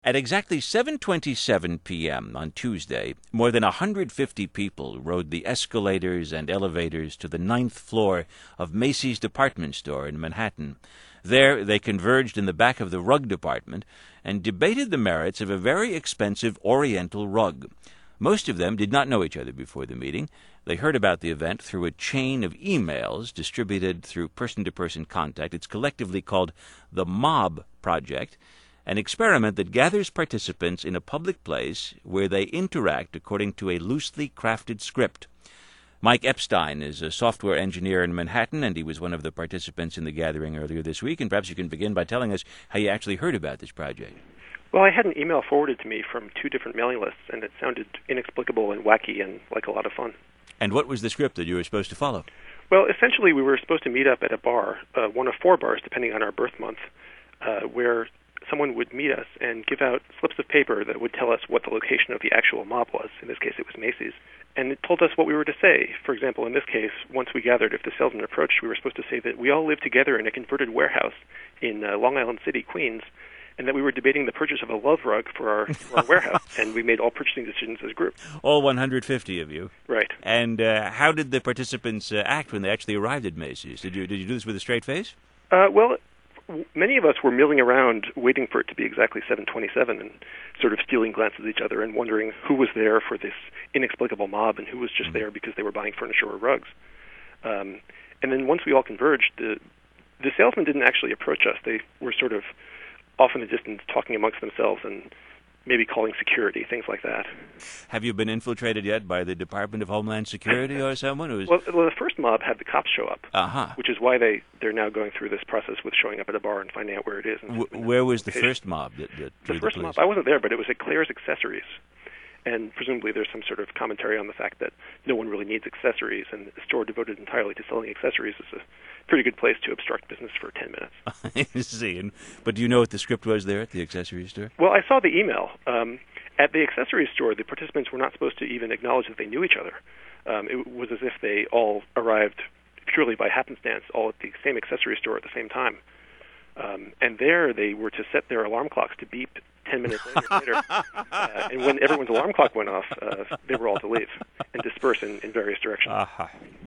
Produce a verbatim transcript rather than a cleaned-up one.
At exactly seven twenty-seven p.m. on Tuesday, more than one hundred fifty people rode the escalators and elevators to the ninth floor of Macy's department store in Manhattan. There, they converged in the back of the rug department and debated the merits of a very expensive Oriental rug. Most of them did not know each other before the meeting. They heard about the event through a chain of emails distributed through person-to-person contact. It's collectively called the Mob Project, an experiment that gathers participants in a public place where they interact according to a loosely crafted script. Mike Epstein is a software engineer in Manhattan, and he was one of the participants in the gathering earlier this week. And perhaps you can begin by telling us how you actually heard about this project. Well, I had an email forwarded to me from two different mailing lists, and it sounded inexplicable and wacky and like a lot of fun. And what was the script that you were supposed to follow? Well, essentially, we were supposed to meet up at a bar, uh, one of four bars, depending on our birth month, uh, where someone would meet us and give out slips of paper that would tell us what the location of the actual mob was. In this case, it was Macy's. And it told us what we were to say. For example, in this case, once we gathered, if the salesman approached, we were supposed to say that we all lived together in a converted warehouse in uh, Long Island City, Queens, and that we were debating the purchase of a love rug for our, for our warehouse, and we made all purchasing decisions as a group. All one hundred fifty of you. Right. And uh, how did the participants uh, act when they actually arrived at Macy's? Did you did you do this with a straight face? Uh, well, many of us were milling around waiting for it to be exactly seven twenty-seven and sort of stealing glances at each other and wondering who was there for this inexplicable mob and who was just mm-hmm. there because they were buying furniture or rugs. Um, and then once we all converged, the, the salesmen didn't actually approach us. They were sort of off in the distance talking amongst themselves and maybe calling security, things like that. Have you been infiltrated yet by the Department of Homeland Security or someone? Who's... Well, well, the first mob had the cops show up, uh-huh. which is why they, they're now going through this process with showing up at a bar and finding out where it is. And w- where was the first mob? That, that the first the mob, I wasn't there, but it was at Claire's Accessories. And presumably there's some sort of commentary on the fact that no one really needs accessories, and a store devoted entirely to selling accessories is a pretty good place to obstruct business for ten minutes. I see. And, but do you know what the script was there at the accessory store? Well, I saw the email. Um, at the accessory store, the participants were not supposed to even acknowledge that they knew each other. Um, it was as if they all arrived purely by happenstance, all at the same accessory store at the same time. Um, and there they were to set their alarm clocks to beep ten minutes later. uh, and when everyone's alarm clock went off, uh, they were all to leave and disperse in, in various directions. Uh-huh.